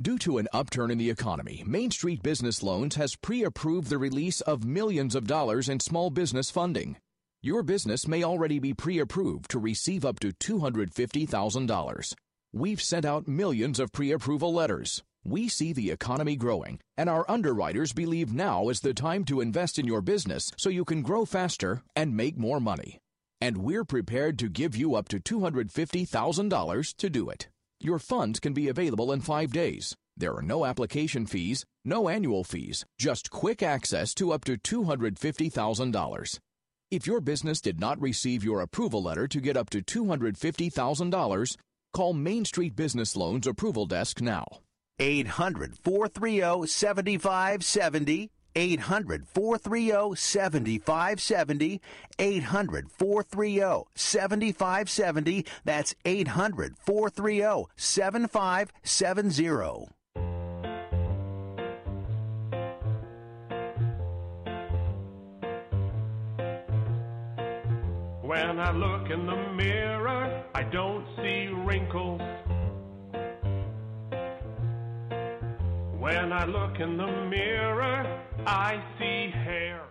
Due to an upturn in the economy, Main Street Business Loans has pre-approved the release of millions of dollars in small business funding. Your business may already be pre-approved to receive up to $250,000. We've sent out millions of pre-approval letters. We see the economy growing, and our underwriters believe now is the time to invest in your business so you can grow faster and make more money. And we're prepared to give you up to $250,000 to do it. Your funds can be available in 5 days. There are no application fees, no annual fees, just quick access to up to $250,000. If your business did not receive your approval letter to get up to $250,000, call Main Street Business Loans Approval Desk now. 800-430-7570. 800-430-7570. 800-430-7570. That's 800-430-7570. When I look in the mirror, I don't see wrinkles. When I look in the mirror, I see hair.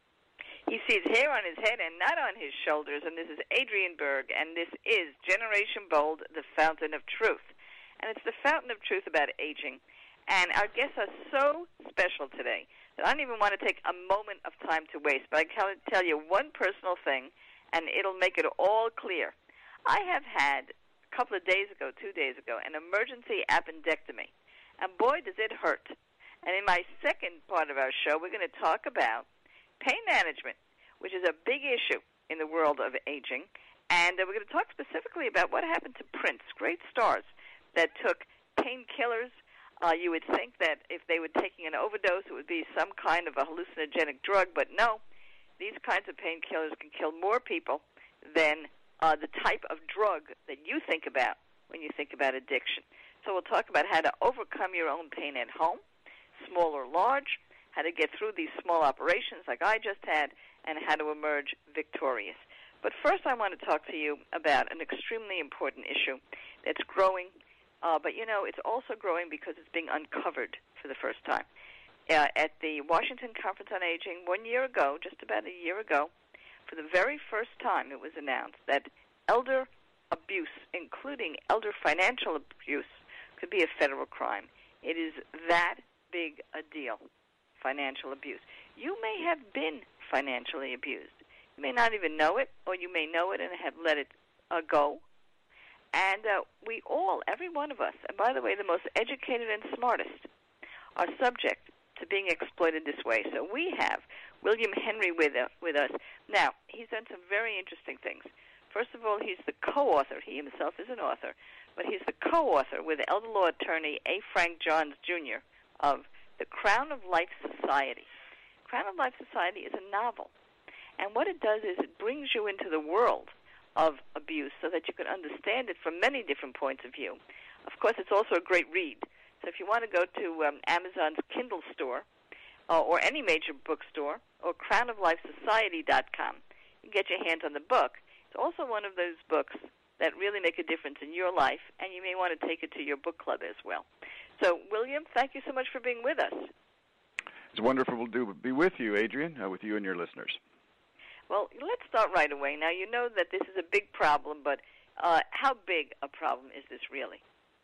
He sees hair on his head and not on his shoulders, and this is Adrian Berg, and this is Generation Bold, the Fountain of Truth. And it's the Fountain of Truth about aging. And our guests are so special today that I don't even want to take a moment of time to waste, but I can tell you one personal thing, and it'll make it all clear. I have had, a couple of days ago, 2 days ago, an emergency appendectomy. And boy, does it hurt. And in my second part of our show, we're going to talk about pain management, which is a big issue in the world of aging. And we're going to talk specifically about what happened to Prince, great stars that took painkillers. You would think that if they were taking an overdose, it would be some kind of a hallucinogenic drug. But no, these kinds of painkillers can kill more people than the type of drug that you think about when you think about addiction. So we'll talk about how to overcome your own pain at home, small or large, how to get through these small operations like I just had, and how to emerge victorious. But first I want to talk to you about an extremely important issue that's growing, but you know, it's also growing because it's being uncovered for the first time. At the Washington Conference on Aging 1 year ago, just about a year ago, for the very first time it was announced that elder abuse, including elder financial abuse, could be a federal crime. It is that big a deal, financial abuse. You may have been financially abused. You may not even know it, or you may know it and have let it go. And we all, every one of us, and by the way, the most educated and smartest, are subject to being exploited this way. So we have William Henry with us. Now, he's done some very interesting things. First of all, he's the co-author. He himself is an author, but he's the co-author with elder law attorney A. Frank Johns, Jr. of The Crown of Life Society. Crown of Life Society is a novel, and what it does is it brings you into the world of abuse so that you can understand it from many different points of view. Of course, it's also a great read. So if you want to go to Amazon's Kindle store or any major bookstore or crownoflifesociety.com, you can get your hands on the book. It's also one of those books that really make a difference in your life, and you may want to take it to your book club as well. So, William, thank you so much for being with us. It's wonderful to be with you, Adrian, with you and your listeners. Well, let's start right away. Now, you know that this is a big problem, but how big a problem is this really?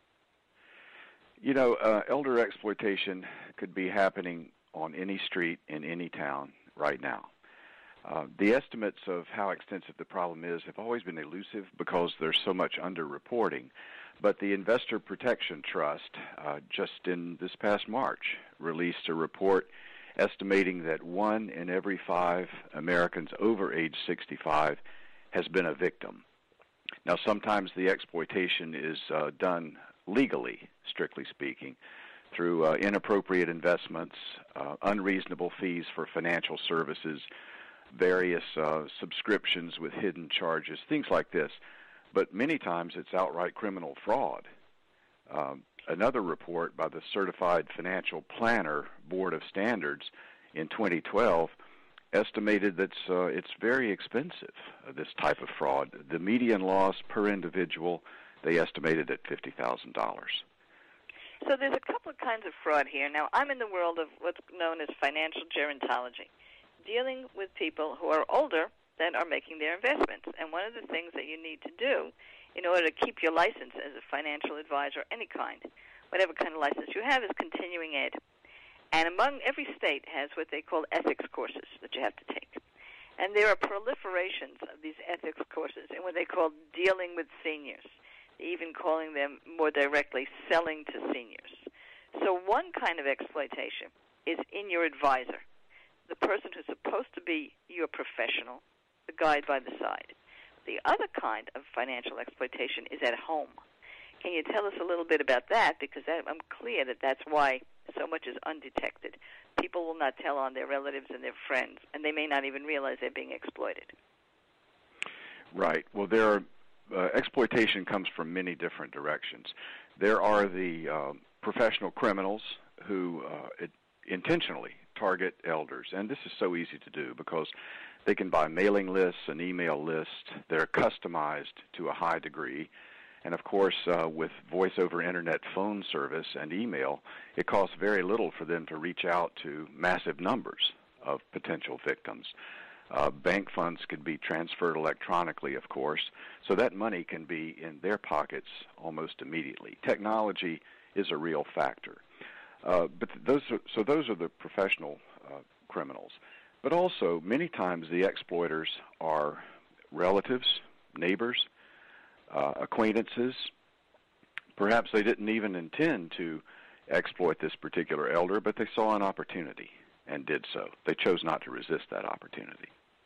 You know, elder exploitation could be happening on any street in any town right now. The estimates of how extensive the problem is have always been elusive because there's so much underreporting. But the Investor Protection Trust, just in this past March, released a report estimating that 1 in every 5 Americans over age 65 has been a victim. Now, sometimes the exploitation is done legally, strictly speaking, through inappropriate investments, unreasonable fees for financial services, various subscriptions with hidden charges, things like this. But many times it's outright criminal fraud. Another report by the Certified Financial Planner Board of Standards in 2012 estimated that it's very expensive, this type of fraud. The median loss per individual, they estimated at $50,000. So there's a couple of kinds of fraud here. Now, I'm in the world of what's known as financial gerontology, dealing with people who are older that are making their investments. And one of the things that you need to do in order to keep your license as a financial advisor, any kind, whatever kind of license you have, is continuing ed. And every state has what they call ethics courses that you have to take. And there are proliferations of these ethics courses in what they call dealing with seniors, even calling them more directly selling to seniors. So one kind of exploitation is in your advisor, the person who's supposed to be your professional, the guide by the side. The other kind of financial exploitation is at home. Can you tell us a little bit about that? Because I'm clear that that's why so much is undetected. People will not tell on their relatives and their friends, and they may not even realize they're being exploited. Right. Well, exploitation comes from many different directions. There are the professional criminals who intentionally target elders, and this is so easy to do because they can buy mailing lists and email lists. They're customized to a high degree. And, of course, with voice-over Internet phone service and email, it costs very little for them to reach out to massive numbers of potential victims. Bank funds could be transferred electronically, of course, so that money can be in their pockets almost immediately. Technology is a real factor. But those are the professional criminals. But also, many times the exploiters are relatives, neighbors, acquaintances. Perhaps they didn't even intend to exploit this particular elder, but they saw an opportunity and did so. They chose not to resist that opportunity.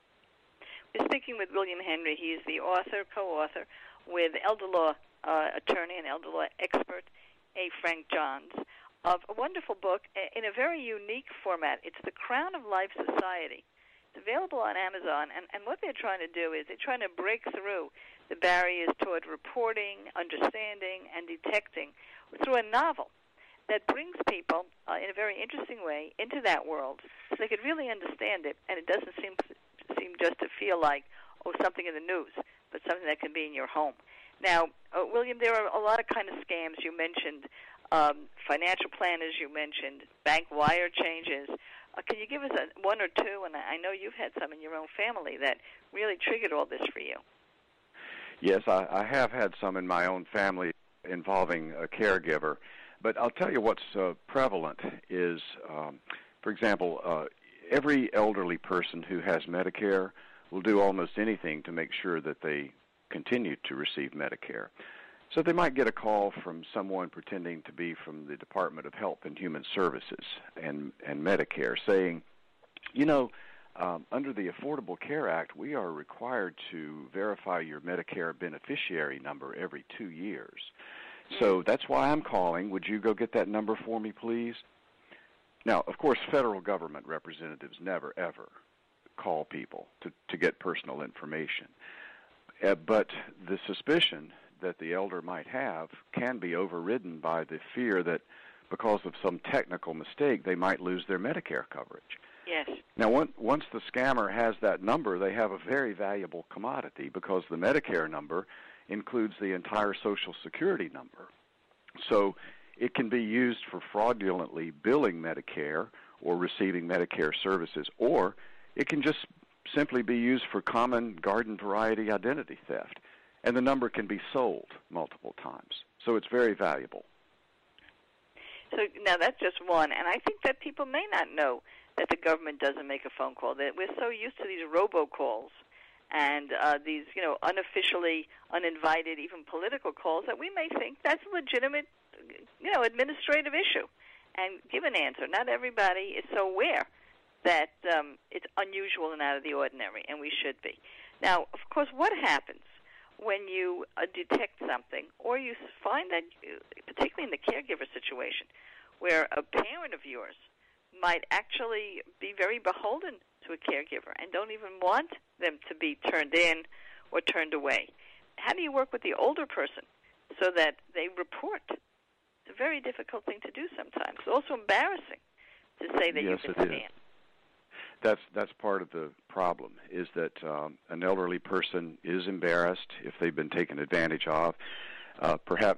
We're speaking with William Henry. He is the co-author, with elder law attorney and elder law expert A. Frank Johns, of a wonderful book in a very unique format. It's The Crown of Life Society. It's available on Amazon, and what they're trying to do is they're trying to break through the barriers toward reporting, understanding, and detecting through a novel that brings people in a very interesting way into that world so they could really understand it, and it doesn't seem just to feel like, something in the news, but something that can be in your home. Now, William, there are a lot of kind of scams. You mentioned financial planners, you mentioned bank wire changes. Can you give us one or two? And I know you've had some in your own family that really triggered all this for you. Yes, I have had some in my own family involving a caregiver. But I'll tell you what's prevalent is, for example, every elderly person who has Medicare will do almost anything to make sure that they continue to receive Medicare. So they might get a call from someone pretending to be from the Department of Health and Human Services and Medicare saying, under the Affordable Care Act, we are required to verify your Medicare beneficiary number every 2 years. So that's why I'm calling. Would you go get that number for me, please? Now, of course, federal government representatives never, ever call people to get personal information. But the suspicion that the elder might have can be overridden by the fear that because of some technical mistake, they might lose their Medicare coverage. Yes. Now, once the scammer has that number, they have a very valuable commodity because the Medicare number includes the entire Social Security number. So it can be used for fraudulently billing Medicare or receiving Medicare services, or it can just simply be used for common garden variety identity theft. And the number can be sold multiple times. So it's very valuable. So now that's just one. And I think that people may not know that the government doesn't make a phone call. That we're so used to these robocalls and these, unofficially, uninvited, even political calls that we may think that's a legitimate, administrative issue and give an answer. Not everybody is so aware that it's unusual and out of the ordinary, and we should be. Now, of course, what happens when you detect something, or you find that, particularly in the caregiver situation, where a parent of yours might actually be very beholden to a caregiver and don't even want them to be turned in or turned away? How do you work with the older person so that they report? It's a very difficult thing to do sometimes. It's also embarrassing to say that you've been scammed. That's part of the problem, is that an elderly person is embarrassed if they've been taken advantage of. Perhaps they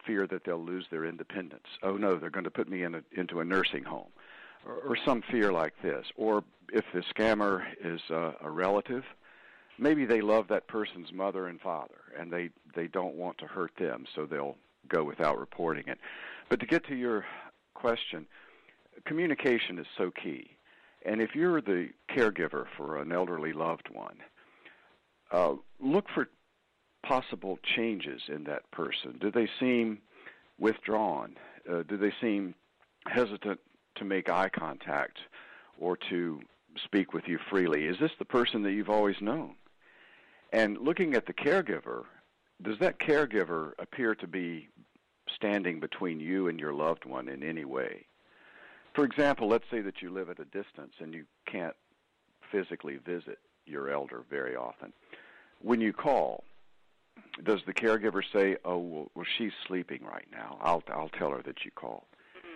fear that they'll lose their independence. Oh, no, they're going to put me into a nursing home, or some fear like this. Or if the scammer is a relative, maybe they love that person's mother and father, and they don't want to hurt them, so they'll go without reporting it. But to get to your question, communication is so key. And if you're the caregiver for an elderly loved one, look for possible changes in that person. Do they seem withdrawn? Do they seem hesitant to make eye contact or to speak with you freely? Is this the person that you've always known? And looking at the caregiver, does that caregiver appear to be standing between you and your loved one in any way? For example, let's say that you live at a distance and you can't physically visit your elder very often. When you call, does the caregiver say, "Oh, well, she's sleeping right now. I'll tell her that you called"?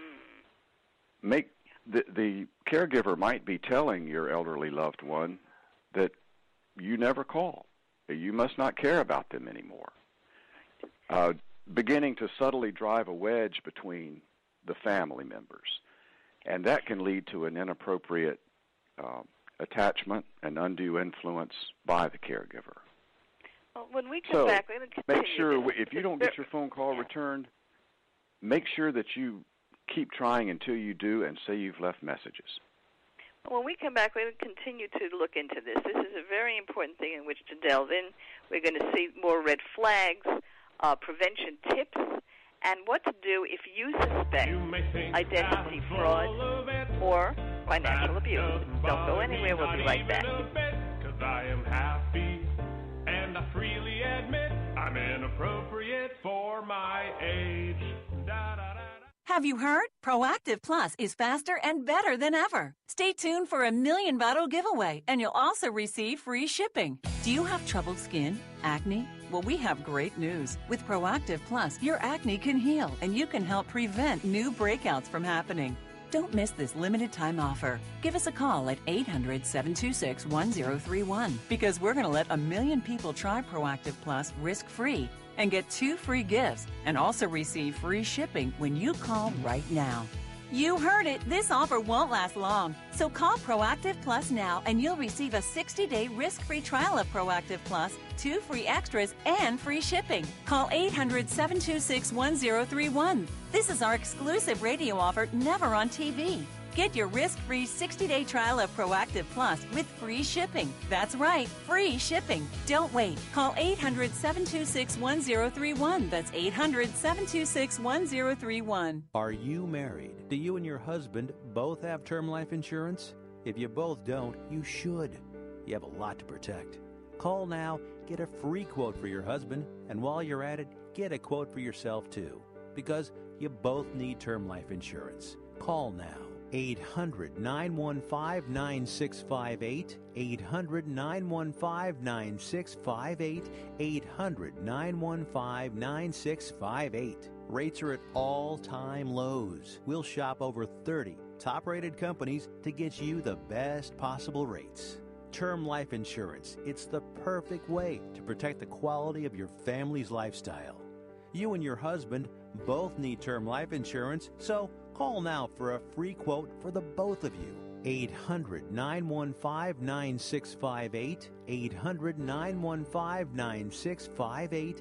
The caregiver might be telling your elderly loved one that you never call. You must not care about them anymore. Beginning to subtly drive a wedge between the family members. And that can lead to an inappropriate attachment and undue influence by the caregiver. Well, when we come back, we're going to continue. Make sure, if you don't get your phone call returned, make sure that you keep trying until you do and say you've left messages. When we come back, we're going to continue to look into this. This is a very important thing in which to delve in. We're going to see more red flags, prevention tips, and what to do if you suspect identity fraud or financial abuse. Don't go anywhere. We'll be right back. 'Cause I am happy, and I freely admit I'm inappropriate for my age. Da, da, da, da. Have you heard? Proactive Plus is faster and better than ever. Stay tuned for a 1,000,000 bottle giveaway, and you'll also receive free shipping. Do you have troubled skin? Acne? Well, we have great news. With Proactive Plus, your acne can heal, and you can help prevent new breakouts from happening. Don't miss this limited time offer. Give us a call at 800-726-1031 because we're going to let 1,000,000 people try Proactive Plus risk-free and get 2 free gifts and also receive free shipping when you call right now. You heard it. This offer won't last long. So call Proactive Plus now and you'll receive a 60-day risk-free trial of Proactive Plus, 2 free extras, and free shipping. Call 800-726-1031. This is our exclusive radio offer, never on TV. Get your risk-free 60-day trial of Proactive Plus with free shipping. That's right, free shipping. Don't wait. Call 800-726-1031. That's 800-726-1031. Are you married? Do you and your husband both have term life insurance? If you both don't, you should. You have a lot to protect. Call now, get a free quote for your husband, and while you're at it, get a quote for yourself too. Because you both need term life insurance. Call now. 800-915-9658, 800-915-9658, 800-915-9658. Rates are at all-time lows. We'll shop over 30 top-rated companies to get you the best possible rates. Term life insurance, it's the perfect way to protect the quality of your family's lifestyle. You and your husband both need term life insurance, so call now for a free quote for the both of you. 800-915-9658, 800-915-9658,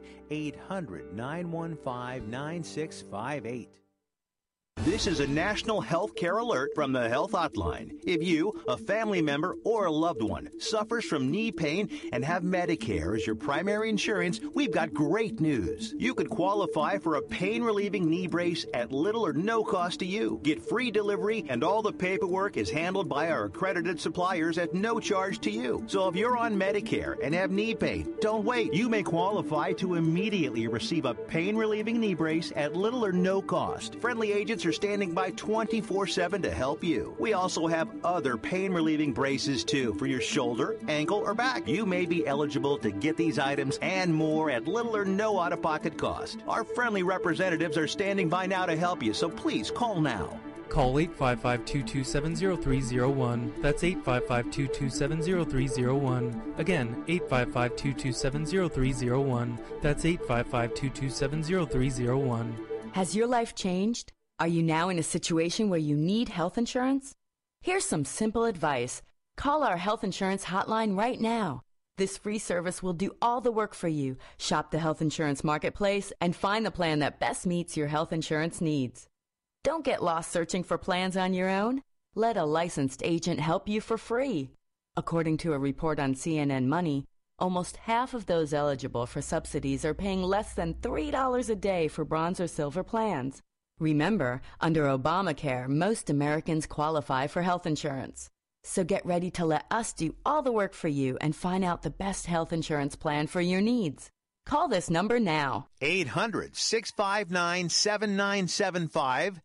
800-915-9658. This is a national health care alert from the Health Hotline. If you, a family member, or a loved one suffers from knee pain and have Medicare as your primary insurance, we've got great news. You could qualify for a pain-relieving knee brace at little or no cost to you. Get free delivery, and all the paperwork is handled by our accredited suppliers at no charge to you. So if you're on Medicare and have knee pain, don't wait. You may qualify to immediately receive a pain-relieving knee brace at little or no cost. Friendly agents are standing by 24/7 to help you. We also have other pain-relieving braces, too, for your shoulder, ankle, or back. You may be eligible to get these items and more at little or no out-of-pocket cost. Our friendly representatives are standing by now to help you, so please call now. Call 855-227-0301. That's 855-227-0301. Again, 855-227-0301. That's 855-227-0301. Has your life changed? Are you now in a situation where you need health insurance? Here's some simple advice. Call our health insurance hotline right now. This free service will do all the work for you. Shop the health insurance marketplace and find the plan that best meets your health insurance needs. Don't get lost searching for plans on your own. Let a licensed agent help you for free. According to a report on CNN Money, almost half of those eligible for subsidies are paying less than $3 a day for bronze or silver plans. Remember, under Obamacare, most Americans qualify for health insurance. So get ready to let us do all the work for you and find out the best health insurance plan for your needs. Call this number now. 800-659-7975.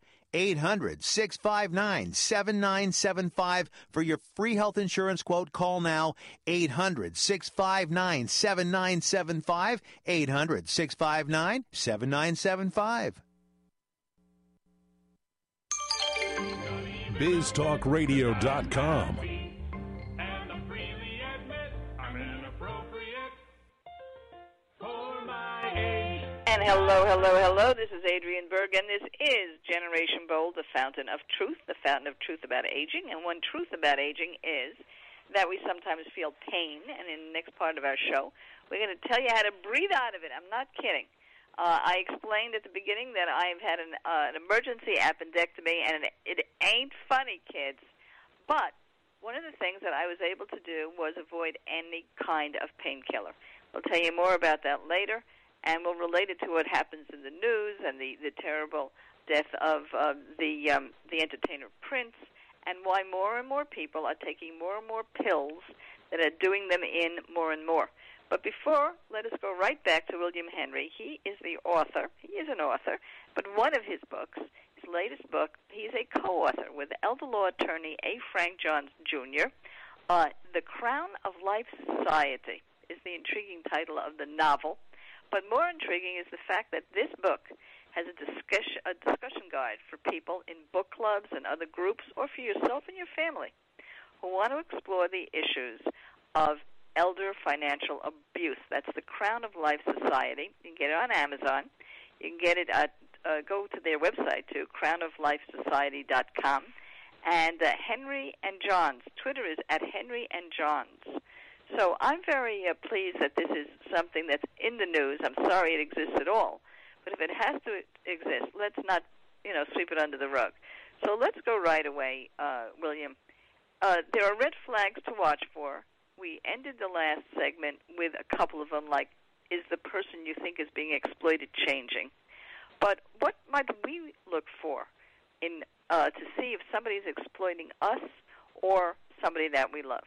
800-659-7975 for your free health insurance quote. Call now. 800-659-7975. 800-659-7975. BizTalkRadio.com. And I freely admit I'm inappropriate for my age. And hello. This is Adrienne Berg, and this is Generation Bold, the fountain of truth about aging. And one truth about aging is that we sometimes feel pain. And in the next part of our show, we're going to tell you how to breathe out of it. I'm not kidding. I explained at the beginning that I've had an emergency appendectomy, and it ain't funny, kids. But one of the things that I was able to do was avoid any kind of painkiller. We'll tell you more about that later, and we'll relate it to what happens in the news and the terrible death of the entertainer Prince, and why more and more people are taking more and more pills that are doing them in more and more. But before, let us go right back to William Henry. He is the author. He is an author. But one of his books, his latest book, he's a co-author with elder law attorney A. Frank Johns, Jr. The Crown of Life Society is the intriguing title of the novel. But more intriguing is the fact that this book has a discussion guide for people in book clubs and other groups, or for yourself and your family, who want to explore the issues of elder financial abuse. That's the Crown of Life Society. You can get it on Amazon. You can get it at, go to their website too, crownoflifesociety.com. And Henry and Johns. Twitter is at Henry and Johns. So I'm very pleased that this is something that's in the news. I'm sorry it exists at all. But if it has to exist, let's not, sweep it under the rug. So let's go right away, William. There are red flags to watch for. We ended the last segment with a couple of them, like, is the person you think is being exploited changing? But what might we look for to see if somebody is exploiting us or somebody that we love?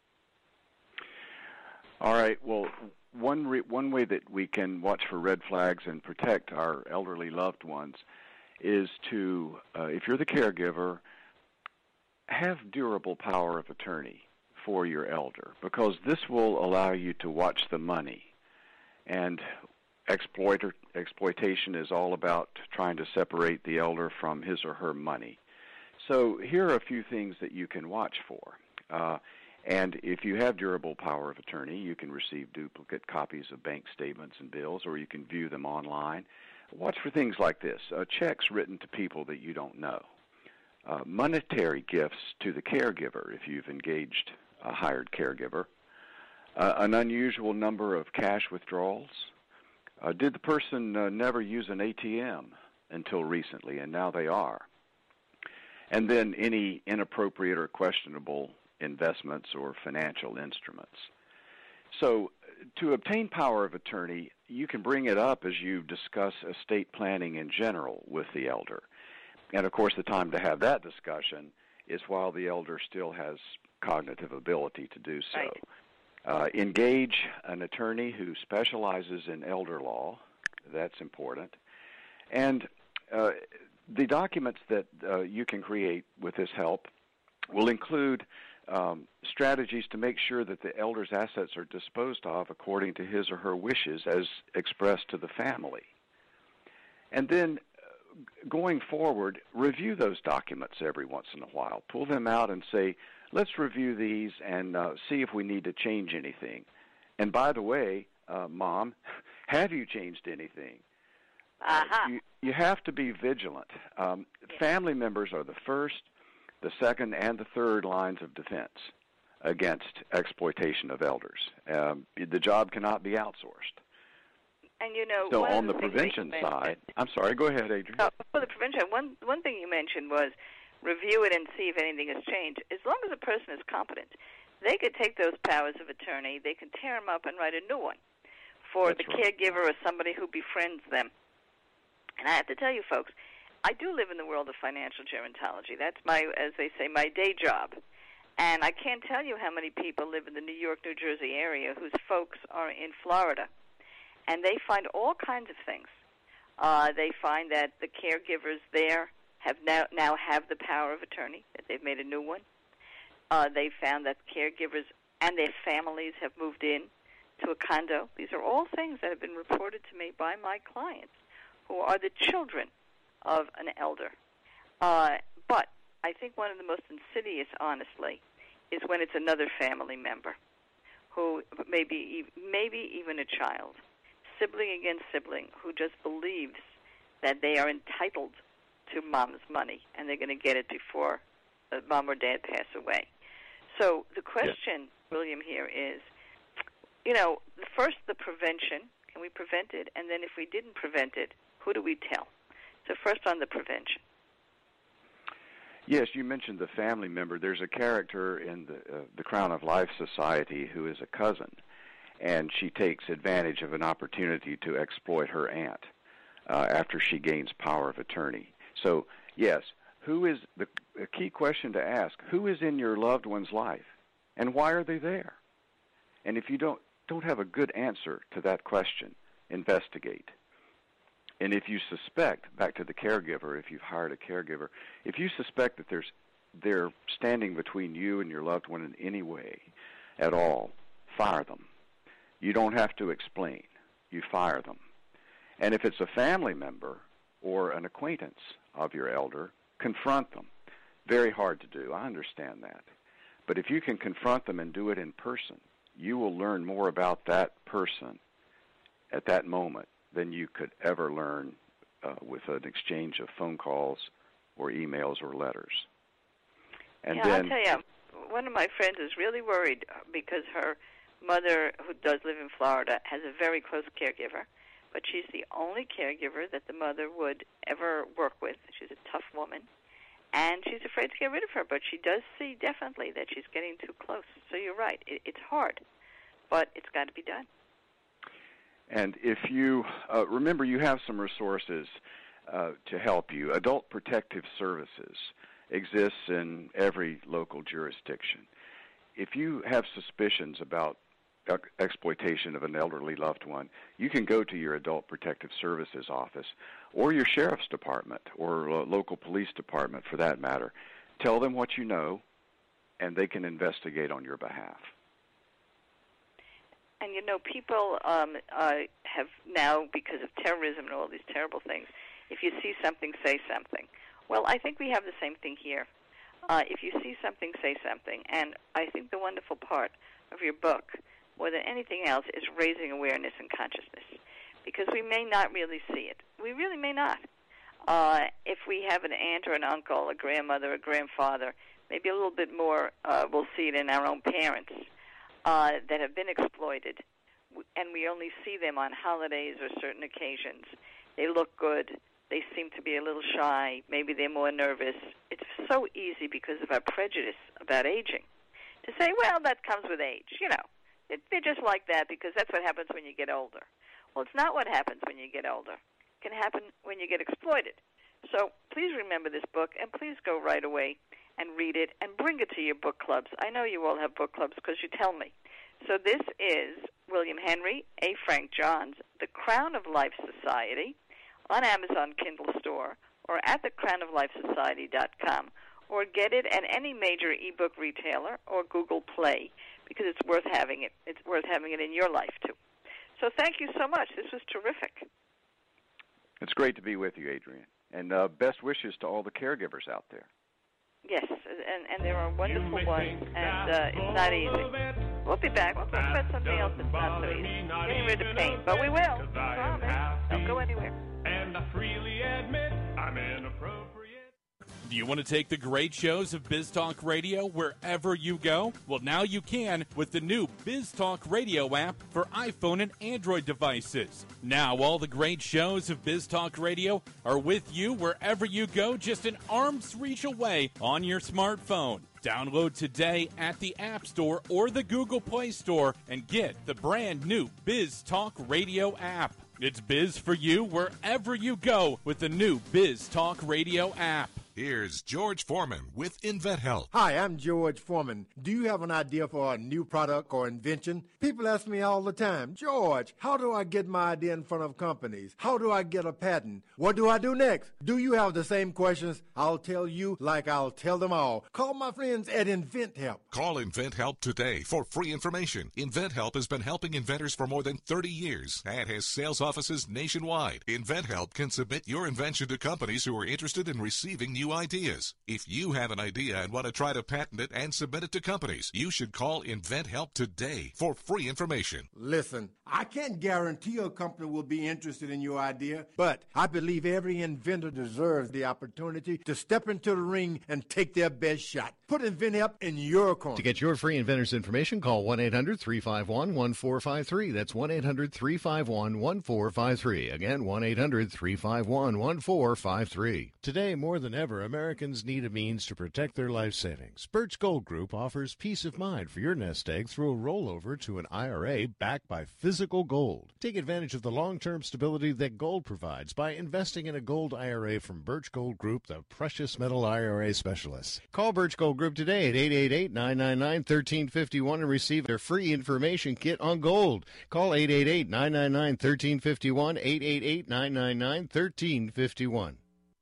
All right. Well, one way that we can watch for red flags and protect our elderly loved ones is to, if you're the caregiver, have durable power of attorney for your elder, because this will allow you to watch the money. And exploitation is all about trying to separate the elder from his or her money. So here are a few things that you can watch for. And if you have durable power of attorney, you can receive duplicate copies of bank statements and bills, or you can view them online. Watch for things like this: checks written to people that you don't know, monetary gifts to the caregiver if you've engaged a hired caregiver, an unusual number of cash withdrawals. Did the person never use an ATM until recently, and now they are? And then any inappropriate or questionable investments or financial instruments. So to obtain power of attorney, you can bring it up as you discuss estate planning in general with the elder. And, of course, the time to have that discussion is while the elder still has cognitive ability to do so. Right. Engage an attorney who specializes in elder law. That's important. And the documents that you can create with this help will include strategies to make sure that the elder's assets are disposed of according to his or her wishes as expressed to the family. And then going forward, review those documents every once in a while. Pull them out and say, let's review these and see if we need to change anything. And by the way, Mom, have you changed anything? You have to be vigilant. Family members are the first, the second, and the third lines of defense against exploitation of elders. The job cannot be outsourced. And you know, so on the prevention side, I'm sorry, go ahead, Adrian. For the prevention, one thing you mentioned was review it and see if anything has changed. As long as a person is competent, they could take those powers of attorney, they can tear them up and write a new one for the caregiver or somebody who befriends them. And I have to tell you, folks, I do live in the world of financial gerontology. That's my, as they say, my day job. And I can't tell you how many people live in the New York, New Jersey area whose folks are in Florida. And they find all kinds of things. They find that the caregivers there have now have the power of attorney, that they've made a new one. They found that caregivers and their families have moved in to a condo. These are all things that have been reported to me by my clients who are the children of an elder. But I think one of the most insidious, honestly, is when it's another family member who maybe even a child, sibling against sibling, who just believes that they are entitled to mom's money and they're going to get it before mom or dad pass away. So the question, William, here is, you know, first the prevention. Can we prevent it? And then if we didn't prevent it, who do we tell? So first on the prevention. Yes, you mentioned the family member. There's a character in the Crown of Life Society who is a cousin, and she takes advantage of an opportunity to exploit her aunt after she gains power of attorney. So, yes, who is the key question to ask? Who is in your loved one's life, and why are they there? And if you don't have a good answer to that question, investigate. And if you suspect, back to the caregiver, if you've hired a caregiver, if you suspect that they're standing between you and your loved one in any way at all, fire them. You don't have to explain. You fire them. And if it's a family member or an acquaintance of your elder, confront them. Very hard to do. I understand that. But if you can confront them and do it in person, you will learn more about that person at that moment than you could ever learn with an exchange of phone calls or emails or letters. And I'll tell you, one of my friends is really worried because her mother, who does live in Florida, has a very close caregiver, but she's the only caregiver that the mother would ever work with. She's a tough woman, and she's afraid to get rid of her, but she does see definitely that she's getting too close. So you're right. It's hard, but it's got to be done. And if you remember, you have some resources to help you. Adult Protective Services exists in every local jurisdiction. If you have suspicions about exploitation of an elderly loved one, you can go to your Adult Protective Services office or your sheriff's department or local police department, for that matter. Tell them what you know, and they can investigate on your behalf. And, you know, people have now, because of terrorism and all these terrible things, if you see something, say something. Well, I think we have the same thing here. If you see something, say something. And I think the wonderful part of your book, more than anything else, is raising awareness and consciousness, because we may not really see it. We really may not. If we have an aunt or an uncle, a grandmother, a grandfather, maybe a little bit more, we'll see it in our own parents that have been exploited, and we only see them on holidays or certain occasions. They look good. They seem to be a little shy. Maybe they're more nervous. It's so easy because of our prejudice about aging to say, well, that comes with age. You know, they're just like that because that's what happens when you get older. Well, it's not what happens when you get older. It can happen when you get exploited. So please remember this book, and please go right away and read it and bring it to your book clubs. I know you all have book clubs because you tell me. So this is William Henry A. Frank Johns, The Crown of Life Society, on Amazon Kindle Store or at thecrownoflifesociety.com, or get it at any major ebook retailer or Google Play, because it's worth having it. It's worth having it in your life, too. So thank you so much. This was terrific. It's great to be with you, Adrian. And best wishes to all the caregivers out there. Yes, and there are wonderful ones, and it's not easy. We'll be back. We'll talk about something else that's not so easy. Getting rid of pain. But we will. Promise. Don't go anywhere. And I freely admit I'm inappropriate. Do you want to take the great shows of Biz Talk Radio wherever you go? Well, now you can with the new Biz Talk Radio app for iPhone and Android devices. Now, all the great shows of Biz Talk Radio are with you wherever you go, just an arm's reach away on your smartphone. Download today at the App Store or the Google Play Store and get the brand new Biz Talk Radio app. It's Biz for you wherever you go with the new Biz Talk Radio app. Here's George Foreman with InventHelp. Hi, I'm George Foreman. Do you have an idea for a new product or invention? People ask me all the time, George, how do I get my idea in front of companies? How do I get a patent? What do I do next? Do you have the same questions? I'll tell you like I'll tell them all. Call my friends at InventHelp. Call InventHelp today for free information. InventHelp has been helping inventors for more than 30 years and has sales offices nationwide. InventHelp can submit your invention to companies who are interested in receiving new ideas. If you have an idea and want to try to patent it and submit it to companies, you should call InventHelp today for free information. Listen, I can't guarantee a company will be interested in your idea, but I believe every inventor deserves the opportunity to step into the ring and take their best shot. Put InventHelp in your corner. To get your free inventor's information, call 1-800-351-1453. That's 1-800-351-1453. Again, 1-800-351-1453. Today, more than ever, Americans need a means to protect their life savings. Birch Gold Group offers peace of mind for your nest egg through a rollover to an IRA backed by physical gold. Take advantage of the long-term stability that gold provides by investing in a gold IRA from Birch Gold Group, the precious metal IRA specialists. Call Birch Gold Group today at 888-999-1351 and receive their free information kit on gold. Call 888-999-1351, 888-999-1351.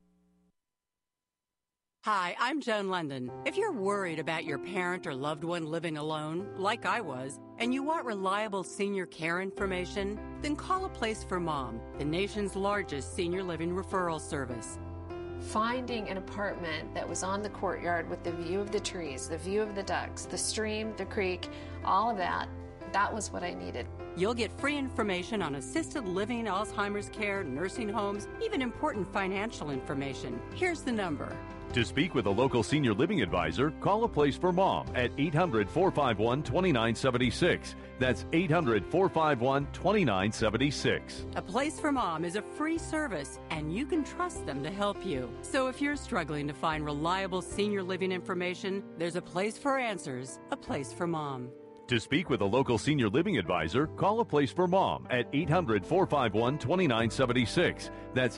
Hi, I'm Joan London. If you're worried about your parent or loved one living alone, like I was, and you want reliable senior care information, then call A Place for Mom, the nation's largest senior living referral service. Finding an apartment that was on the courtyard with the view of the trees, the view of the ducks, the stream, the creek, all of that, that was what I needed. You'll get free information on assisted living, Alzheimer's care, nursing homes, even important financial information. Here's the number. To speak with a local senior living advisor, call A Place for Mom at 800-451-2976. That's 800-451-2976. A Place for Mom is a free service, and you can trust them to help you. So if you're struggling to find reliable senior living information, there's a place for answers, A Place for Mom. To speak with a local senior living advisor, call A Place for Mom at 800-451-2976. That's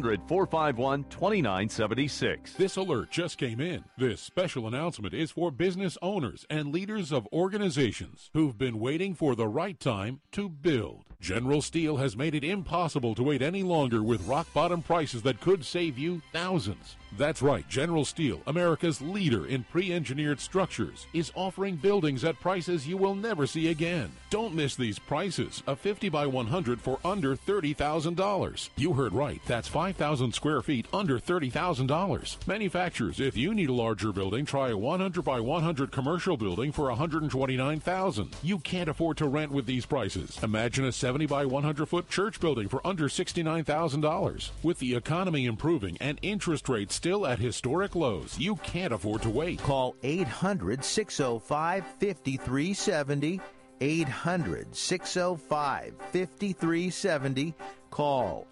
800-451-2976. This alert just came in. This special announcement is for business owners and leaders of organizations who've been waiting for the right time to build. General Steel has made it impossible to wait any longer with rock-bottom prices that could save you thousands. That's right, General Steel, America's leader in pre-engineered structures, is offering buildings at prices you will never see again. Don't miss these prices. A 50 by 100 for under $30,000. You heard right. That's 5,000 square feet under $30,000. Manufacturers, if you need a larger building, try a 100 by 100 commercial building for $129,000. You can't afford to rent with these prices. Imagine a 70 by 100 foot church building for under $69,000. With the economy improving and interest rates still at historic lows, you can't afford to wait. Call 800-605-5370. 800-605-5370. Call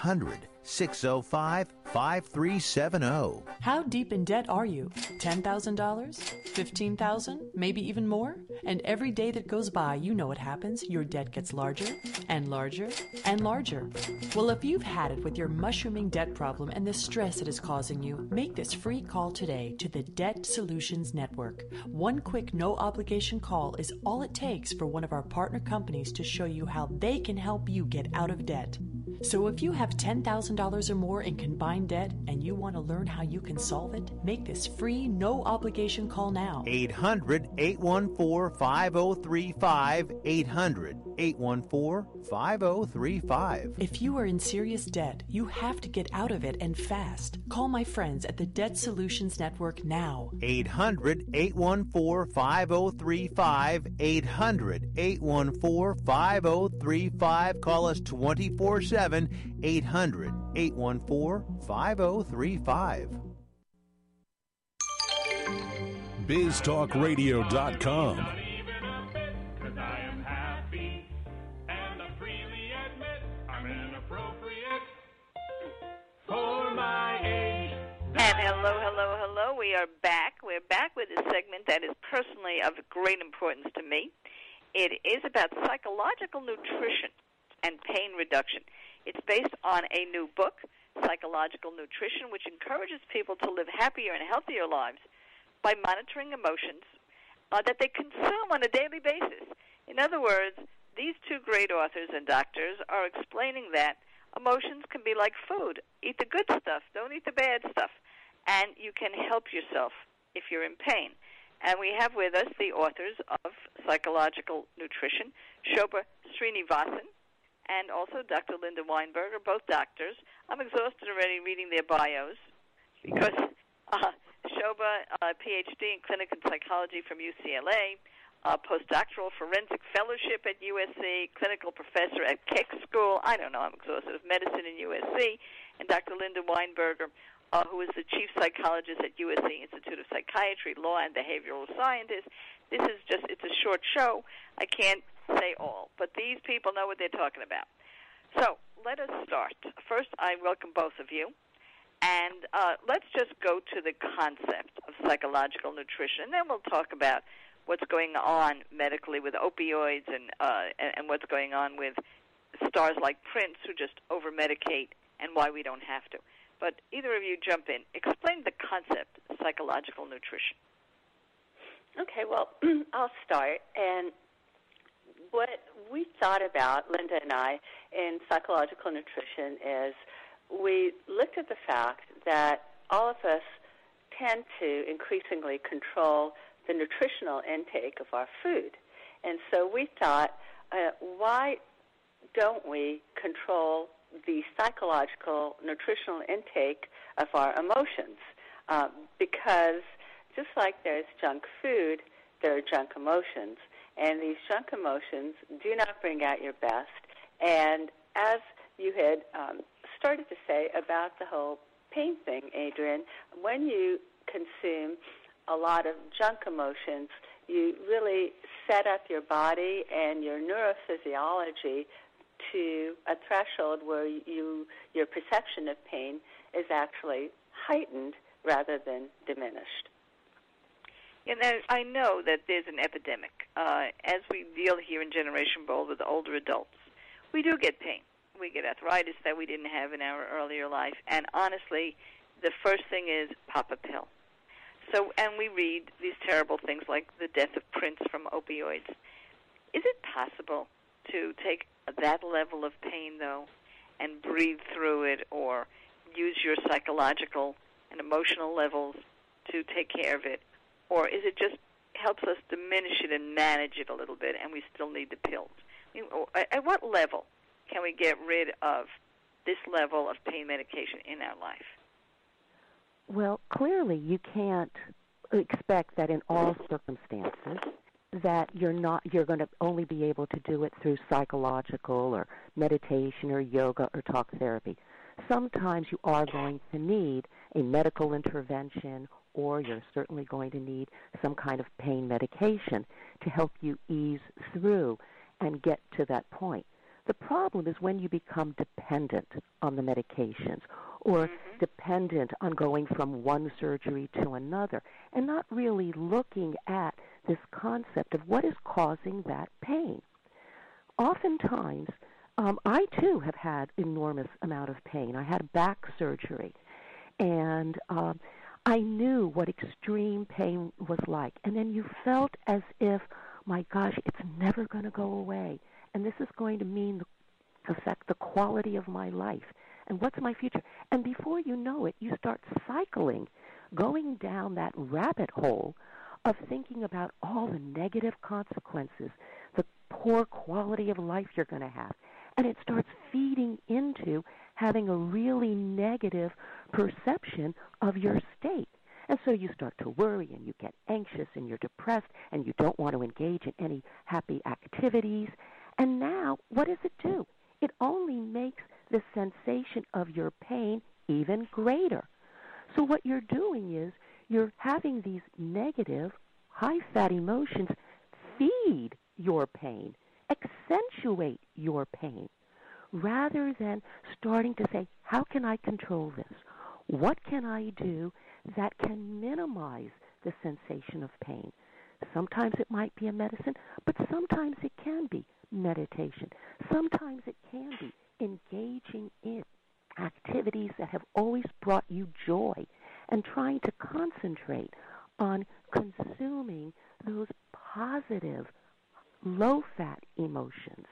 800-605-5370. How deep in debt are you? $10,000? $15,000? Maybe even more? And every day that goes by, you know what happens. Your debt gets larger and larger and larger. Well, if you've had it with your mushrooming debt problem and the stress it is causing you, make this free call today to the Debt Solutions Network. One quick, no-obligation call is all it takes for one of our partner companies to show you how they can help you get out of debt. So if you have $10,000 or more in combined debt and you want to learn how you can solve it, make this free, no-obligation call now. 800-814-5035. 800-814-5035. If you are in serious debt, you have to get out of it and fast. Call my friends at the Debt Solutions Network now. 800-814-5035. 800-814-5035. Call us 24/7. 800-814-5035. BizTalkRadio.com. Cause I am happy, and I freely admit I'm inappropriate for my age. And hello. We are back. We're back with a segment that is personally of great importance to me. It is about psychological nutrition and pain reduction. It's based on a new book, Psychological Nutrition, which encourages people to live happier and healthier lives by monitoring emotions that they consume on a daily basis. In other words, these two great authors and doctors are explaining that emotions can be like food. Eat the good stuff, don't eat the bad stuff. And you can help yourself if you're in pain. And we have with us the authors of Psychological Nutrition, Shobha Srinivasan, and also Dr. Linda Weinberger, both doctors. I'm exhausted already reading their bios because Shobha, Ph.D. in Clinical Psychology from UCLA, postdoctoral forensic fellowship at USC, clinical professor at Keck School, I'm exhausted, of medicine in USC, and Dr. Linda Weinberger, who is the chief psychologist at USC Institute of Psychiatry, Law, and Behavioral Sciences. It's a short show. I can't say all, but these people know what they're talking about. So let us start. First, I welcome both of you. And let's just go to the concept of psychological nutrition, and then we'll talk about what's going on medically with opioids and what's going on with stars like Prince who just over-medicate and why we don't have to. But either of you jump in. Explain the concept of psychological nutrition. Okay, well, I'll start. And what we thought about, Linda and I, in psychological nutrition is we looked at the fact that all of us tend to increasingly control the nutritional intake of our food. And so we thought, why don't we control the psychological nutritional intake of our emotions? Because just like there's junk food, there are junk emotions. And these junk emotions do not bring out your best. And as you had started to say about the whole pain thing, Adrian, when you consume a lot of junk emotions, you really set up your body and your neurophysiology to a threshold where your perception of pain is actually heightened rather than diminished. And I know that there's an epidemic. As we deal here in Generation Bold with older adults, we do get pain. We get arthritis that we didn't have in our earlier life. And honestly, the first thing is pop a pill. And we read these terrible things like the death of Prince from opioids. Is it possible to take that level of pain, though, and breathe through it or use your psychological and emotional levels to take care of it? Or is it just helps us diminish it and manage it a little bit and we still need the pills? At what level can we get rid of this level of pain medication in our life? Well, clearly you can't expect that in all circumstances that you're going to only be able to do it through psychological or meditation or yoga or talk therapy. Sometimes you are going to need a medical intervention, or you're certainly going to need some kind of pain medication to help you ease through and get to that point. The problem is when you become dependent on the medications or dependent on going from one surgery to another and not really looking at this concept of what is causing that pain. Oftentimes, I too have had enormous amount of pain. I had back surgery, and I knew what extreme pain was like. And then you felt as if, my gosh, it's never going to go away. And this is going to mean affect the quality of my life? And what's my future? And before you know it, you start cycling, going down that rabbit hole of thinking about all the negative consequences, the poor quality of life you're going to have. And it starts feeding into having a really negative perception of your state. And so you start to worry and you get anxious and you're depressed and you don't want to engage in any happy activities. And now, what does it do? It only makes the sensation of your pain even greater. So what you're doing is you're having these negative, high-fat emotions feed your pain, accentuate your pain, rather than starting to say, how can I control this? What can I do that can minimize the sensation of pain? Sometimes it might be a medicine, but sometimes it can be meditation. Sometimes it can be engaging in activities that have always brought you joy and trying to concentrate on consuming those positive, low-fat emotions.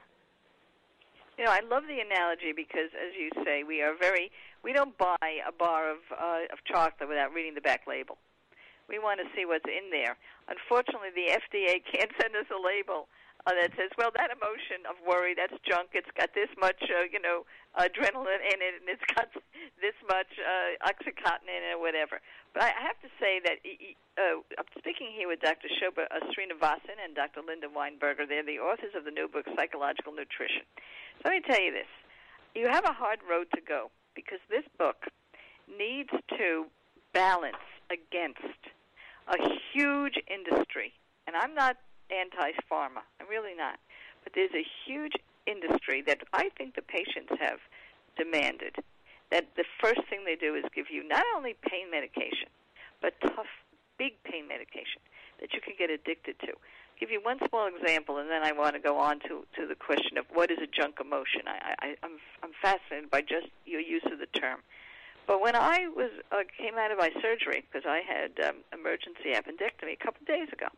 You know, I love the analogy because, as you say, we don't buy a bar of chocolate without reading the back label. We want to see what's in there. Unfortunately, the FDA can't send us a label that says, well, that emotion of worry, that's junk. It's got this much, adrenaline in it, and it's got this much Oxycontin in it, or whatever. But I have to say that I'm speaking here with Dr. Shobha Srinivasan and Dr. Linda Weinberger. They're the authors of the new book, Psychological Nutrition. So let me tell you this. You have a hard road to go because this book needs to balance against a huge industry. And I'm not anti-pharma. I'm really not. But there's a huge industry that I think the patients have demanded that the first thing they do is give you not only pain medication, but tough, big pain medication that you can get addicted to. I'll give you one small example, and then I want to go on to the question of what is a junk emotion. I'm fascinated by just your use of the term. But when I came out of my surgery, because I had emergency appendectomy a couple of days ago,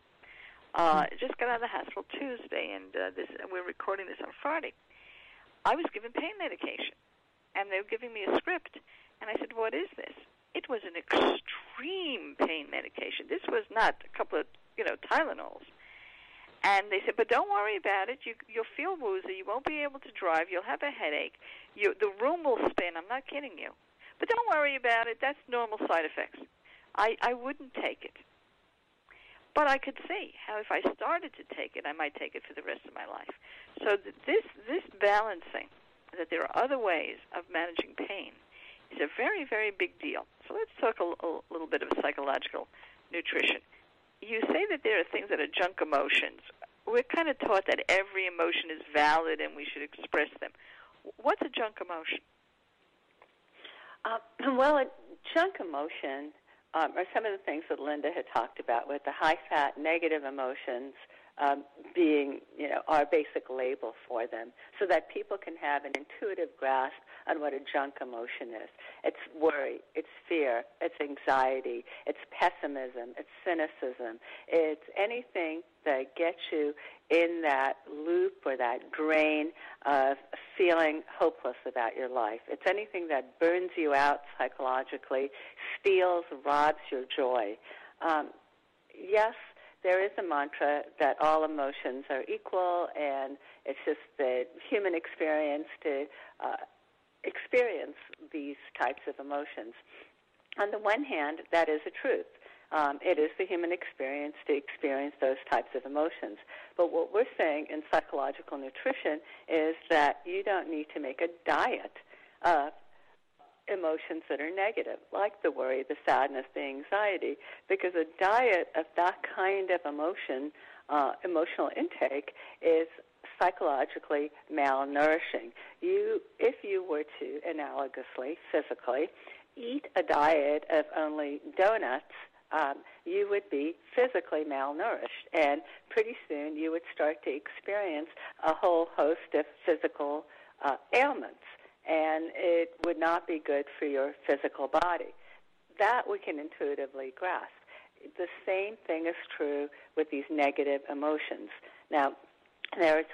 just got out of the hospital Tuesday, and we're recording this on Friday. I was given pain medication, and they were giving me a script. And I said, what is this? It was an extreme pain medication. This was not a couple of, Tylenols. And they said, but don't worry about it. You'll feel woozy. You won't be able to drive. You'll have a headache. The room will spin. I'm not kidding you. But don't worry about it. That's normal side effects. I wouldn't take it. But I could see how if I started to take it, I might take it for the rest of my life. So this balancing, that there are other ways of managing pain, is a very, very big deal. So let's talk a little bit of psychological nutrition. You say that there are things that are junk emotions. We're kind of taught that every emotion is valid and we should express them. What's a junk emotion? Well, a junk emotion are some of the things that Linda had talked about with the high-fat negative emotions being, our basic label for them so that people can have an intuitive grasp on what a junk emotion is. It's worry, it's fear, it's anxiety, it's pessimism, it's cynicism. It's anything that gets you in that loop or that drain of feeling hopeless about your life. It's anything that burns you out psychologically, steals, robs your joy. Yes, there is a mantra that all emotions are equal, and it's just the human experience to experience these types of emotions. On the one hand, that is a truth. It is the human experience to experience those types of emotions. But what we're saying in psychological nutrition is that you don't need to make a diet of emotions that are negative, like the worry, the sadness, the anxiety, because a diet of that kind of emotion, emotional intake, is psychologically malnourishing. If you were to, analogously, physically, eat a diet of only donuts, you would be physically malnourished, and pretty soon you would start to experience a whole host of physical ailments, and it would not be good for your physical body. That we can intuitively grasp. The same thing is true with these negative emotions. Now, there is what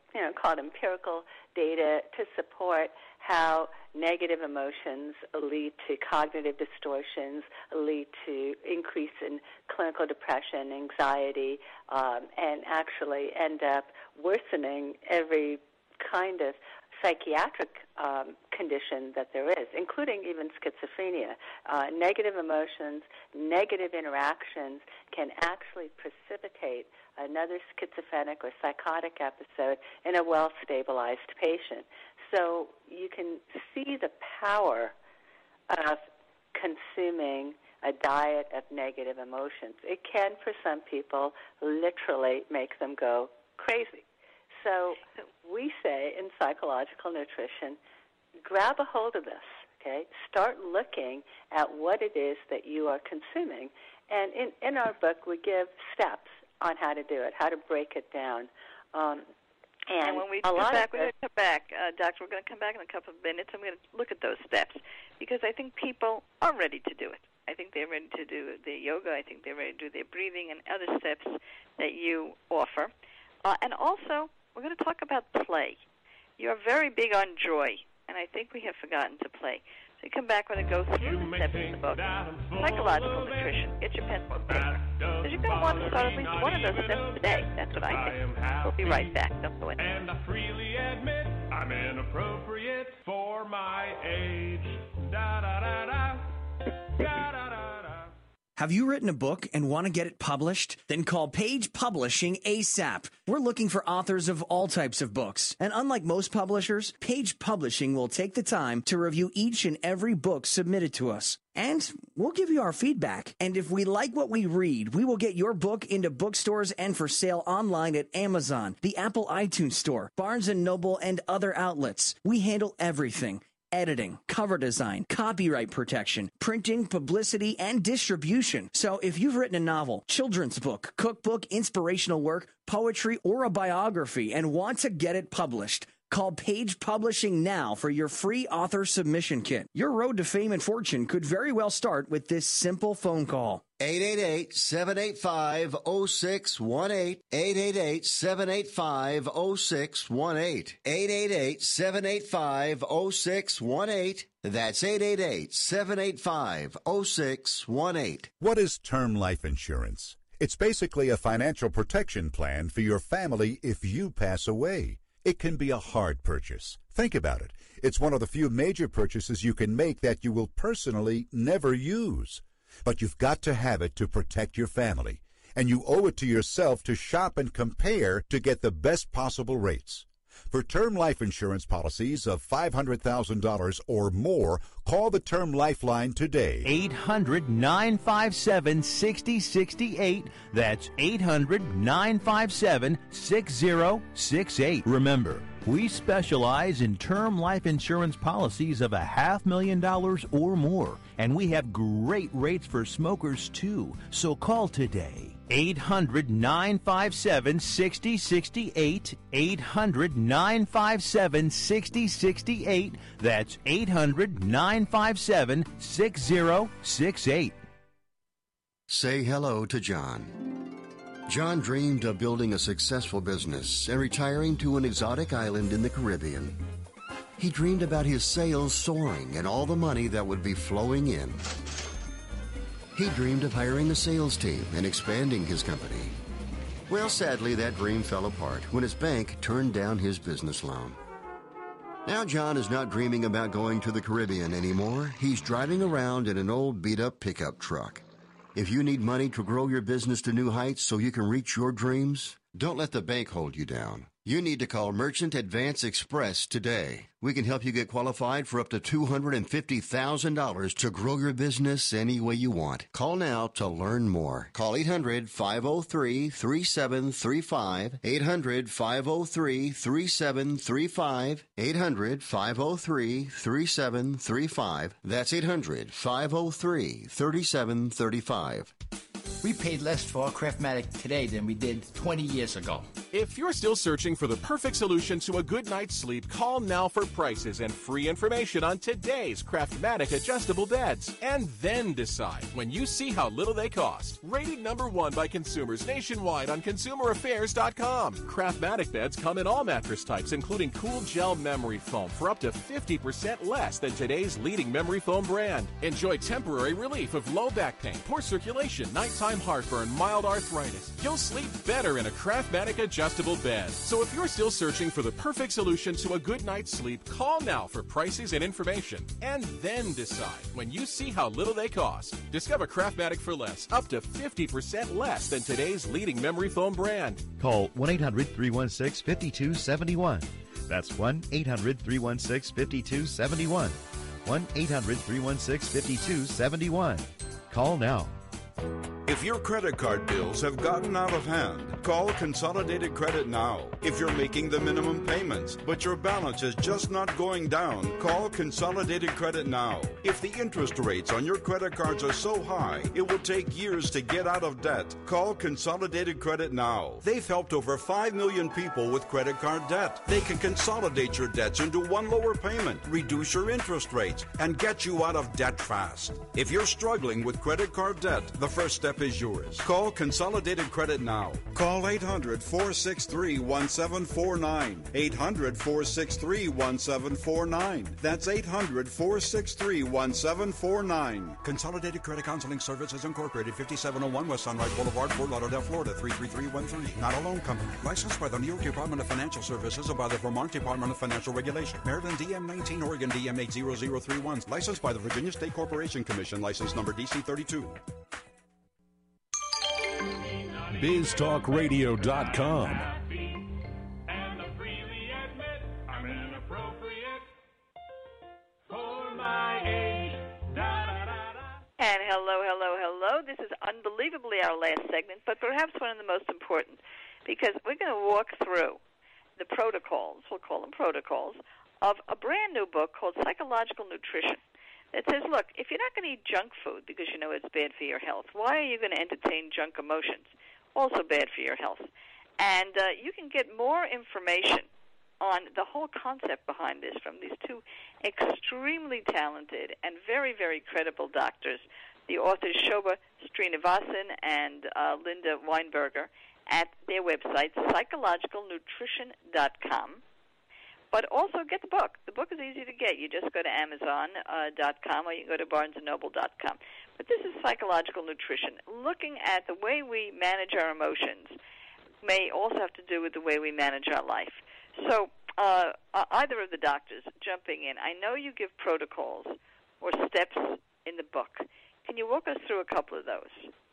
called empirical data to support how negative emotions lead to cognitive distortions, lead to increase in clinical depression, anxiety, and actually end up worsening every kind of psychiatric condition that there is, including even schizophrenia. Negative emotions, negative interactions can actually precipitate another schizophrenic or psychotic episode in a well-stabilized patient. So you can see the power of consuming a diet of negative emotions. It can, for some people, literally make them go crazy. So we say in psychological nutrition, grab a hold of this, okay? Start looking at what it is that you are consuming. And in our book, we give steps on how to do it, how to break it down. And when we come back, Doctor, we're going to come back in a couple of minutes, and we're going to look at those steps, because I think people are ready to do it. I think they're ready to do the yoga. I think they're ready to do their breathing and other steps that you offer. And also, we're going to talk about play. You're very big on joy, and I think we have forgotten to play. So you come back when it goes through the steps in the book. Psychological nutrition. Get your pencil and paper. Because you're going to want to start at least one of those steps today. That's what I think. We'll be right back. Don't go in. And I freely admit I'm inappropriate for my age. Da-da-da-da. Da-da-da-da. Have you written a book and want to get it published? Then call Page Publishing ASAP. We're looking for authors of all types of books. And unlike most publishers, Page Publishing will take the time to review each and every book submitted to us. And we'll give you our feedback. And if we like what we read, we will get your book into bookstores and for sale online at Amazon, the Apple iTunes Store, Barnes & Noble, and other outlets. We handle everything. Editing, cover design, copyright protection, printing, publicity, and distribution. So if you've written a novel, children's book, cookbook, inspirational work, poetry, or a biography and want to get it published, call Page Publishing now for your free author submission kit. Your road to fame and fortune could very well start with this simple phone call. 888-785-0618. 888-785-0618. 888-785-0618. That's 888-785-0618. What is term life insurance? It's basically a financial protection plan for your family if you pass away. It can be a hard purchase. Think about it. It's one of the few major purchases you can make that you will personally never use. But you've got to have it to protect your family. And you owe it to yourself to shop and compare to get the best possible rates. For term life insurance policies of $500,000 or more, call the Term Lifeline today. 800-957-6068. That's 800-957-6068. Remember, we specialize in term life insurance policies of $500,000 or more, and we have great rates for smokers too. So call today. 800-957-6068. 800-957-6068. That's 800-957-6068. Say hello to John. John dreamed of building a successful business and retiring to an exotic island in the Caribbean. He dreamed about his sales soaring and all the money that would be flowing in. He dreamed of hiring a sales team and expanding his company. Well, sadly, that dream fell apart when his bank turned down his business loan. Now John is not dreaming about going to the Caribbean anymore. He's driving around in an old beat-up pickup truck. If you need money to grow your business to new heights so you can reach your dreams, don't let the bank hold you down. You need to call Merchant Advance Express today. We can help you get qualified for up to $250,000 to grow your business any way you want. Call now to learn more. Call 800-503-3735. 800-503-3735. 800-503-3735. That's 800-503-3735. We paid less for our Craftmatic today than we did 20 years ago. If you're still searching for the perfect solution to a good night's sleep, call now for prices and free information on today's Craftmatic adjustable beds. And then decide when you see how little they cost. Rated #1 by consumers nationwide on ConsumerAffairs.com. Craftmatic beds come in all mattress types, including cool gel memory foam for up to 50% less than today's leading memory foam brand. Enjoy temporary relief of low back pain, poor circulation, nighttime heartburn, mild arthritis. You'll sleep better in a Craftmatic adjustable bed. So if you're still searching for the perfect solution to a good night's sleep, call now for prices and information. And then decide when you see how little they cost. Discover Craftmatic for less, up to 50% less than today's leading memory foam brand. Call 1-800-316-5271. That's 1-800-316-5271. 1-800-316-5271. Call now. If your credit card bills have gotten out of hand, call Consolidated Credit now. If you're making the minimum payments, but your balance is just not going down, call Consolidated Credit now. If the interest rates on your credit cards are so high, it will take years to get out of debt. Call Consolidated Credit now. They've helped over 5 million people with credit card debt. They can consolidate your debts into one lower payment, reduce your interest rates, and get you out of debt fast. If you're struggling with credit card debt, the first step is yours. Call Consolidated Credit now. Call 800-463-1749. 800-463-1749. That's 800-463-1749. Consolidated Credit Counseling Services Incorporated, 5701 West Sunrise Boulevard, Fort Lauderdale, Florida, 33313. Not a loan company. Licensed by the New York Department of Financial Services and by the Vermont Department of Financial Regulation. Maryland DM19, Oregon DM80031. Licensed by the Virginia State Corporation Commission. License number DC32. BizTalkRadio.com. And I freely admit I'm inappropriate for my age. And hello. This is unbelievably our last segment, but perhaps one of the most important, because we're going to walk through the protocols, we'll call them protocols, of a brand new book called Psychological Nutrition. It says, look, if you're not going to eat junk food because you know it's bad for your health, why are you going to entertain junk emotions? Also bad for your health. And you can get more information on the whole concept behind this from these two extremely talented and very, very credible doctors, the authors Shobha Srinivasan and Linda Weinberger, at their website, psychologicalnutrition.com. But also get the book. The book is easy to get. You just go to Amazon.com or you can go to BarnesandNoble.com. But this is Psychological Nutrition. Looking at the way we manage our emotions may also have to do with the way we manage our life. So either of the doctors jumping in, I know you give protocols or steps in the book. Can you walk us through a couple of those?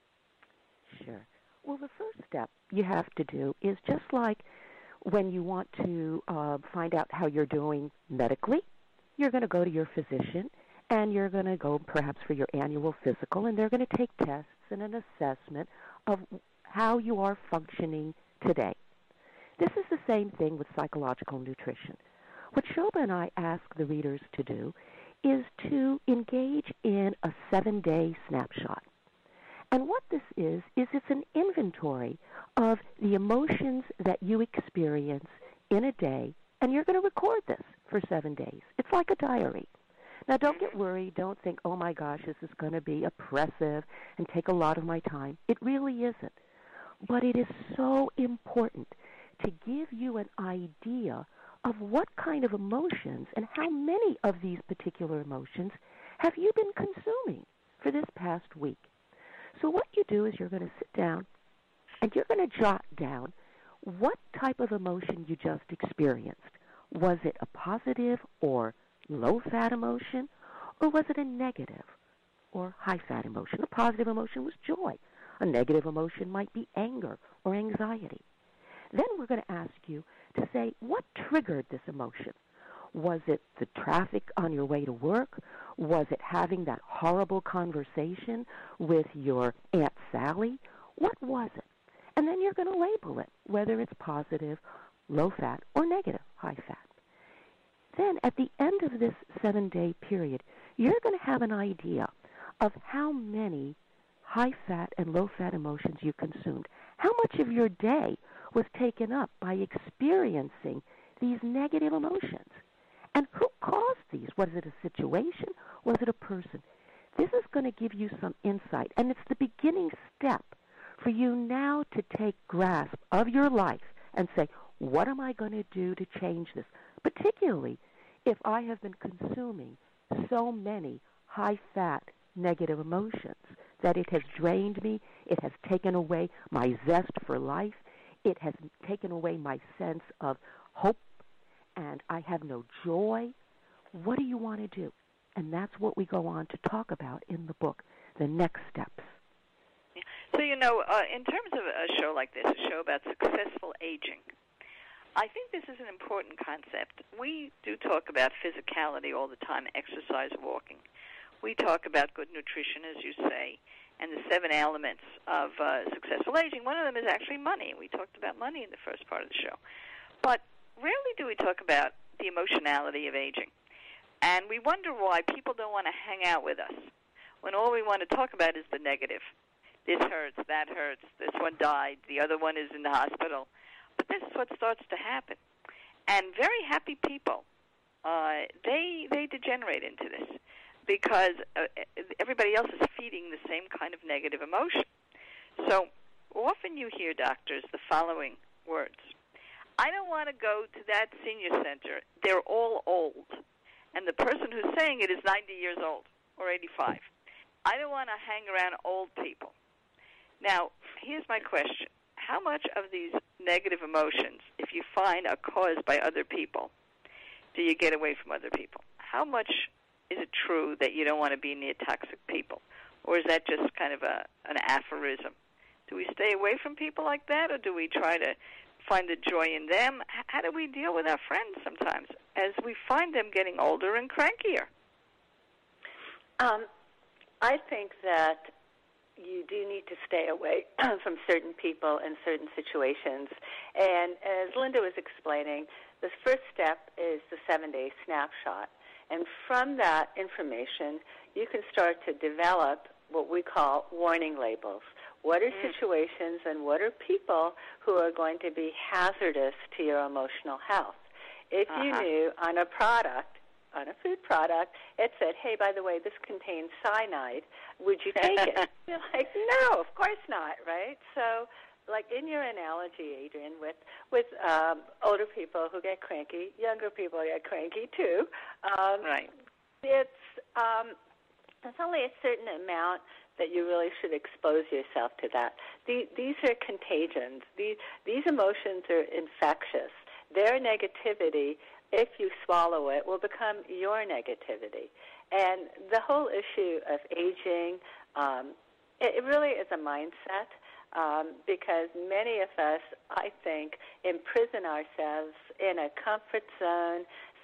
Sure. Well, the first step you have to do is just like when you want to find out how you're doing medically, you're going to go to your physician, and you're going to go perhaps for your annual physical, and they're going to take tests and an assessment of how you are functioning today. This is the same thing with psychological nutrition. What Shobha and I ask the readers to do is to engage in a 7-day snapshot. And what this is it's an inventory of the emotions that you experience in a day, and you're going to record this for 7 days. It's like a diary. Now, don't get worried. Don't think, oh, my gosh, this is going to be oppressive and take a lot of my time. It really isn't. But it is so important to give you an idea of what kind of emotions and how many of these particular emotions have you been consuming for this past week. So what you do is you're going to sit down and you're going to jot down what type of emotion you just experienced. Was it a positive or low-fat emotion, or was it a negative or high-fat emotion? A positive emotion was joy. A negative emotion might be anger or anxiety. Then we're going to ask you to say, what triggered this emotion? Was it the traffic on your way to work? Was it having that horrible conversation with your Aunt Sally? What was it? And then you're going to label it, whether it's positive, low-fat, or negative, high-fat. Then at the end of this 7-day period, you're going to have an idea of how many high-fat and low-fat emotions you consumed. How much of your day was taken up by experiencing these negative emotions. And who caused these? Was it a situation? Was it a person? This is going to give you some insight, and it's the beginning step for you now to take grasp of your life and say, what am I going to do to change this? Particularly if I have been consuming so many high-fat negative emotions that it has drained me, it has taken away my zest for life, it has taken away my sense of hope, and I have no joy. What do you want to do? And that's what we go on to talk about in the book, the next steps. So, in terms of a show like this, a show about successful aging, I think this is an important concept. We do talk about physicality all the time, exercise, walking. We talk about good nutrition, as you say, and the 7 elements of successful aging. One of them is actually money. We talked about money in the first part of the show. But rarely do we talk about the emotionality of aging. And we wonder why people don't want to hang out with us when all we want to talk about is the negative. This hurts, that hurts, this one died, the other one is in the hospital. But this is what starts to happen. And very happy people, they degenerate into this because everybody else is feeding the same kind of negative emotion. So often you hear doctors the following words: I don't want to go to that senior center. They're all old. And the person who's saying it is 90 years old or 85. I don't want to hang around old people. Now, here's my question. How much of these negative emotions, if you find are caused by other people, do you get away from other people? How much is it true that you don't want to be near toxic people? Or is that just kind of an aphorism? Do we stay away from people like that, or do we try to find the joy in them? How do we deal with our friends sometimes as we find them getting older and crankier? I think that you do need to stay away from certain people and certain situations. And as Linda was explaining, the first step is the 7-day snapshot. And from that information, you can start to develop what we call warning labels. What are situations and what are people who are going to be hazardous to your emotional health? If you knew on a product, on a food product, it said, hey, by the way, this contains cyanide, would you take it? You're like, no, of course not, right? So, like in your analogy, Adrian, with older people who get cranky, younger people get cranky too. Right. It's only a certain amount that you really should expose yourself to that. These are contagions. These emotions are infectious. Their negativity, if you swallow it, will become your negativity. And the whole issue of aging, it really is a mindset because many of us, I think, imprison ourselves in a comfort zone,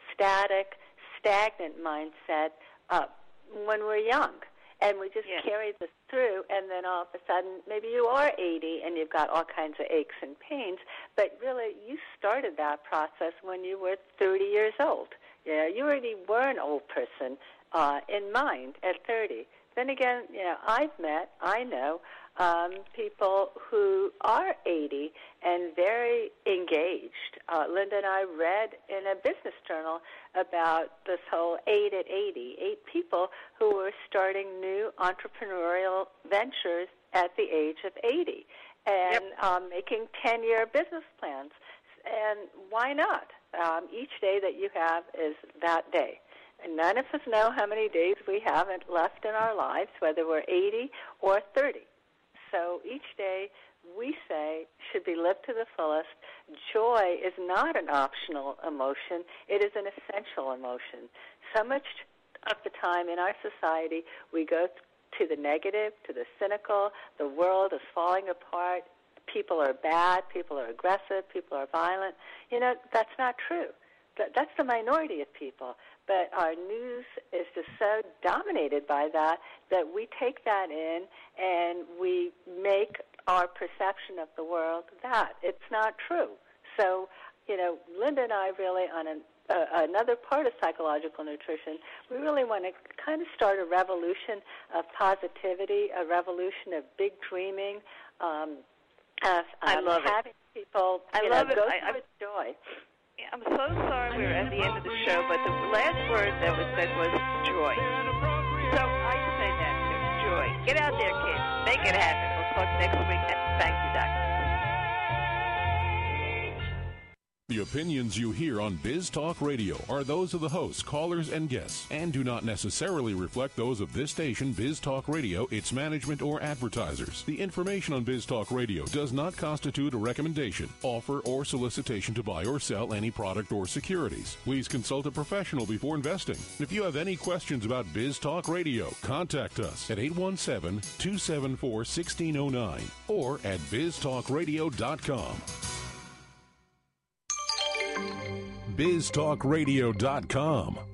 stagnant mindset when we're young. And we just carry this through, and then all of a sudden, maybe you are 80 and you've got all kinds of aches and pains, but really you started that process when you were 30 years old. You already were an old person in mind at 30. Then again, I know people who are 80 and very engaged. Linda and I read in a business journal about this whole 8 at 80, 8 people who were starting new entrepreneurial ventures at the age of 80 and making 10-year business plans. And why not? Each day that you have is that day. And none of us know how many days we have left in our lives, whether we're 80 or 30. So each day, we say, should be lived to the fullest. Joy is not an optional emotion. It is an essential emotion. So much of the time in our society, we go to the negative, to the cynical. The world is falling apart. People are bad. People are aggressive. People are violent. That's not true. That's the minority of people. But our news is just so dominated by that we take that in and we make our perception of the world that. It's not true. So, Linda and I really, on another part of psychological nutrition, we really want to kind of start a revolution of positivity, a revolution of big dreaming, I love having people I love it. go through with joy. I'm so sorry we're at the end of the show, but the last word that was said was joy. So I say that too, joy. Get out there, kids. Make it happen. We'll talk next week. And thank you, Doctor. The opinions you hear on Biz Talk Radio are those of the hosts, callers, and guests, and do not necessarily reflect those of this station, Biz Talk Radio, its management, or advertisers. The information on Biz Talk Radio does not constitute a recommendation, offer, or solicitation to buy or sell any product or securities. Please consult a professional before investing. If you have any questions about Biz Talk Radio, contact us at 817-274-1609 or at biztalkradio.com. biztalkradio.com.